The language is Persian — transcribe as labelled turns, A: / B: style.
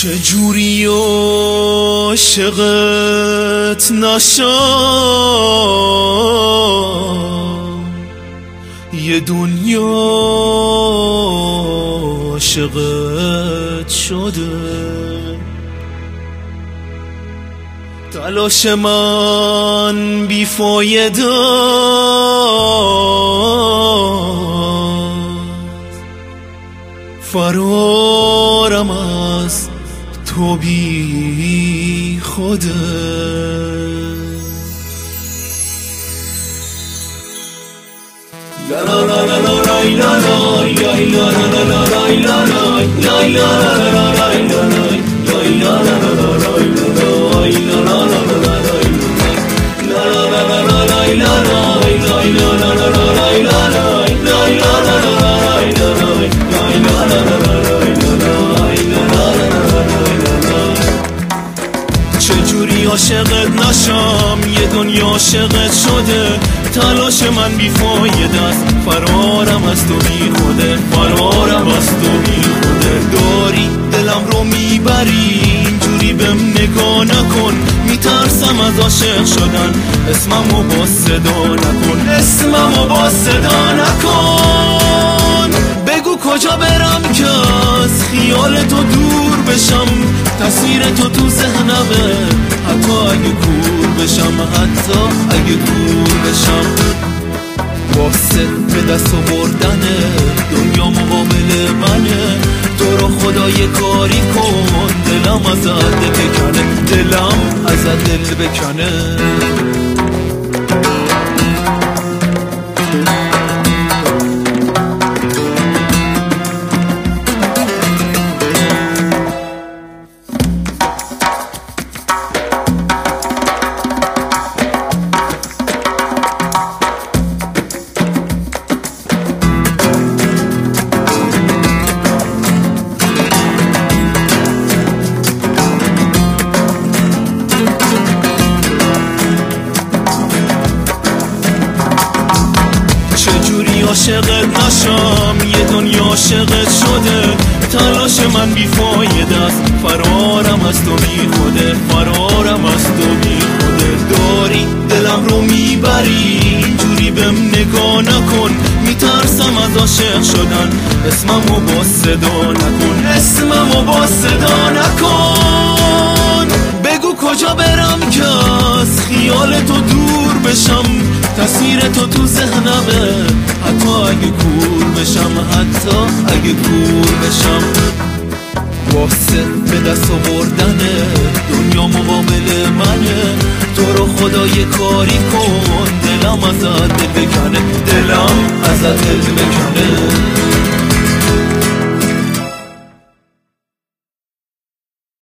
A: چجوری عاشقت نشم، یه دنیا عاشقت شده. تلاش من بیفایده فرارم از تو بی خوده. چجوری عاشقت نشم، یه دنیا عاشقت شده. تلاش من بیفایده است فرارم از تو بی خوده، فرارم از تو بی خوده. داری دلم رو میبری اینجوری بهم نگاه نکن، میترسم از عاشق شدن. اسممو با صدا نکن، اسممو با صدا نکن. بگو کجا برم که از خیال تو دور بشم، تصویر تو ذهنمه حتی اگه کور بشم، حتی اگه کور بشم. واسه به دست آوردنه دنیا مقابل منه، تو رو خدا یه کاری کن دلم ازت دل بکنه، دلم ازت دل بکنه. عاشقت نشم، یه دنیا عاشقت شده. تلاش من بیفایده است فرارم از تو بی خوده، فرارم از تو بی خوده. داری دلم رو میبری اینجوری بهم نگاه نکن، میترسم از عاشق شدن. اسممو با صدا نکن، اسممو با صدا نکن. بگو کجا برم که از خیال تو دور بشم، تصویر تو ذهنمه حتی اگه کور بشم، حتی اگه کور بشم. واسه به دست آوردنه دنیا مقابل منه، تو رو خدا یه کاری کن دلم ازت دل بکنه، دلم ازت دل بکنه.